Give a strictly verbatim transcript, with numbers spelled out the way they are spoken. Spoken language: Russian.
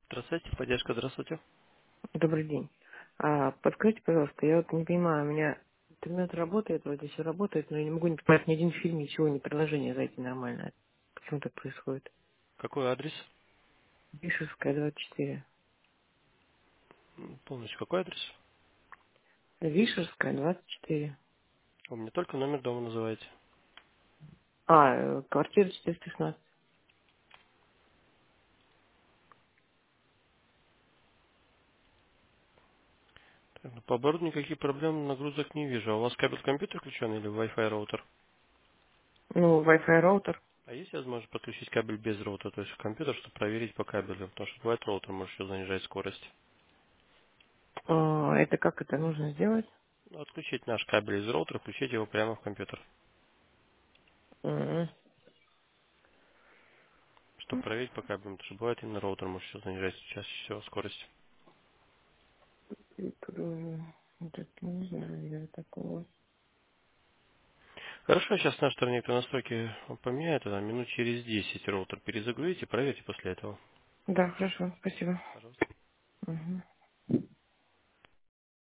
Здравствуйте, поддержка, здравствуйте. Добрый день. А, подскажите, пожалуйста, я вот не понимаю, у меня интернет работает, вроде все работает, но я не могу не попасть ни один фильм, ничего, ни приложение зайти нормально. Почему так происходит? Какой адрес? Вишевская, двадцать четыре. М, Полностью какой адрес? Вишерская, двадцать четыре. Вы мне только номер дома называете. А, э, квартира четыреста шестнадцать. Так, ну, по оборудованию никаких проблем нагрузок не вижу. А у вас кабель компьютер включен или Wi-Fi роутер? Ну, Wi-Fi роутер. А есть возможность подключить кабель без роутера, то есть в компьютер, чтобы проверить по кабелю? Потому что бывает роутер может еще занижать скорость. А, это как это нужно сделать? Ну, отключить наш кабель из роутера, включить его прямо в компьютер, М, чтобы проверить по кабелю, потому что бывает именно роутер может еще занижать чаще всего скорость. и тут, э, вот это не знаю, я такого. Хорошо, сейчас наш стороне настройки поменяет, а минут через десять роутер перезагрузите, проверьте после этого. Да, хорошо, спасибо. Пожалуйста. Мгм.